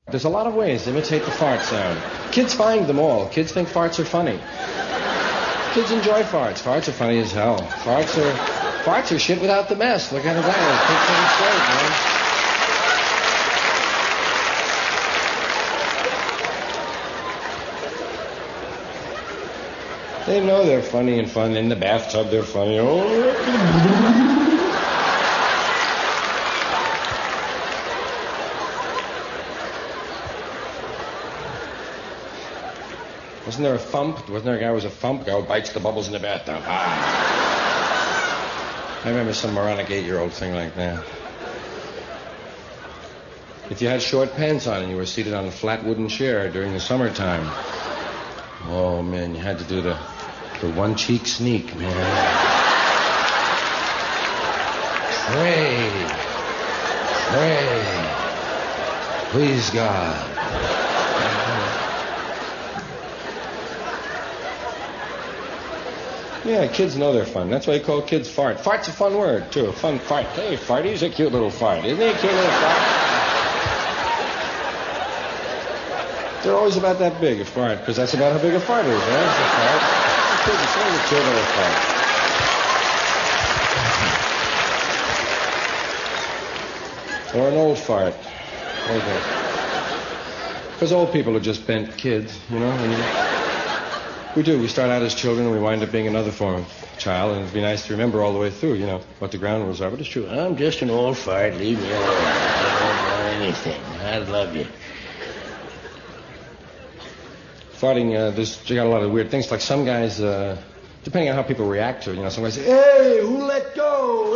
There's a lot of ways to imitate the fart sound. Kids find them all. Kids think farts are funny. Kids enjoy farts. Farts are funny as hell. Farts are shit without the mess. Look at it there. Kids think it's great, man. They know they're funny and fun. In the bathtub, they're funny. Oh. Wasn't there a thump? Wasn't there a guy who was a thump? Guy who bites the bubbles in the bathtub. I remember some moronic 8-year-old thing like that. If you had short pants on and you were seated on a flat wooden chair during the summertime, oh, man, you had to do the one-cheek sneak, man. Pray. Please, God. Yeah, kids know they're fun. That's why they call kids fart. Fart's a fun word, too. A fun fart. Hey, Farty's a cute little fart. Isn't he a cute little fart? They're always about that big, a fart, because that's about how big a fart is, right? It's a fart. It's always a cute little fart. Or an old fart. Because old people are just bent kids, you know? We do. We start out as children and we wind up being another form of child, and it'd be nice to remember all the way through, you know, what the ground rules are. But it's true. I'm just an old fart. Leave me alone. I don't know anything. I love you. Farting, you got a lot of weird things. Like some guys, depending on how people react to it, you know, some guys say, hey, who let go?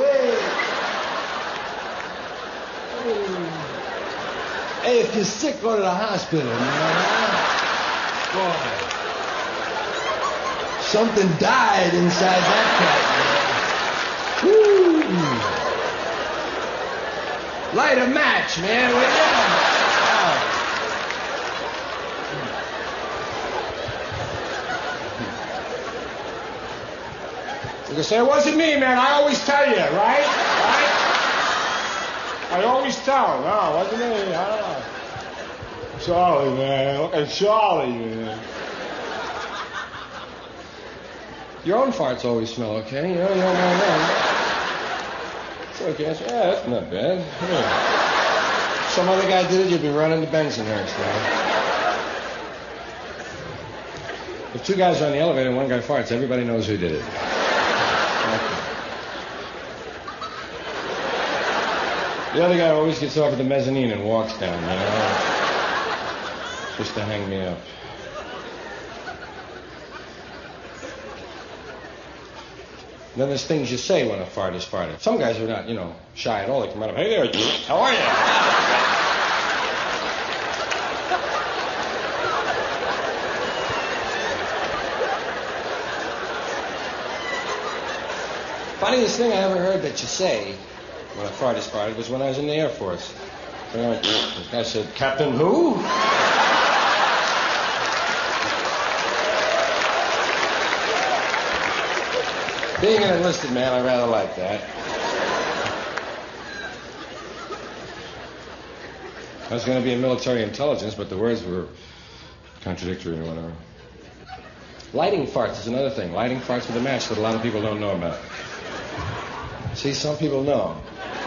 Hey, if you're sick, go to the hospital, man. Boy. Something died inside that cat, man. Woo! Light a match, man. Will you? You can say, it wasn't me, man. I always tell you, right? I always tell. No, it wasn't me. Charlie, man. Look at Charlie, man. Your own farts always smell okay. You don't mind that. It's okay. Yeah, that's not bad. Yeah. Some other guy did it, you'd be running to Bensonhurst, man. If two guys are on the elevator and one guy farts, everybody knows who did it. The other guy always gets off at the mezzanine and walks down, you know, just to hang me up. Then there's things you say when a fart is farted. Some guys are not, you know, shy at all. They come out of, hey there, how are you? Funniest thing I ever heard that you say when a fart is farted was when I was in the Air Force. I said, Captain who? Being an enlisted man, I rather like that. I was going to be in military intelligence, but the words were contradictory or whatever. Lighting farts is another thing. Lighting farts with a match that a lot of people don't know about. See, some people know.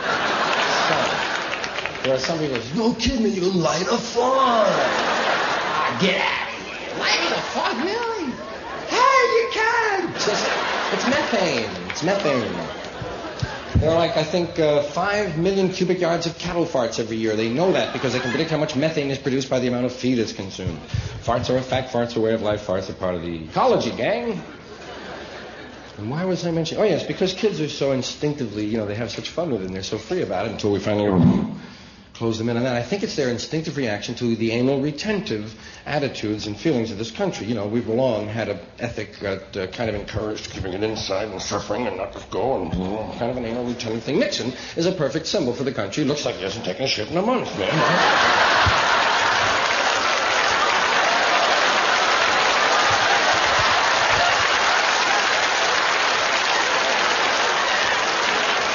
There are some people who say, no kidding, you light a fart. Get out of here. Lighting a fart, really? Hey, you can. It's methane. It's methane. There are like, I think, 5 million cubic yards of cattle farts every year. They know that because they can predict how much methane is produced by the amount of feed that's consumed. Farts are a fact. Farts are a way of life. Farts are part of the ecology, gang. And why was I mentioning? Oh, yes, because kids are so instinctively, you know, they have such fun with it and they're so free about it until we finally close them in on that. I think it's their instinctive reaction to the anal retentive attitudes and feelings of this country. You know, we've long had an ethic that kind of encouraged keeping it inside and suffering and not just go and kind of an anal retentive thing. Nixon is a perfect symbol for the country. Looks like he hasn't taken a shit in a month, man.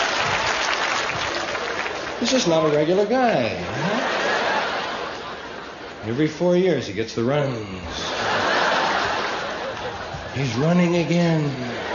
He's just not a regular guy. Every 4 years he gets the runs. He's running again.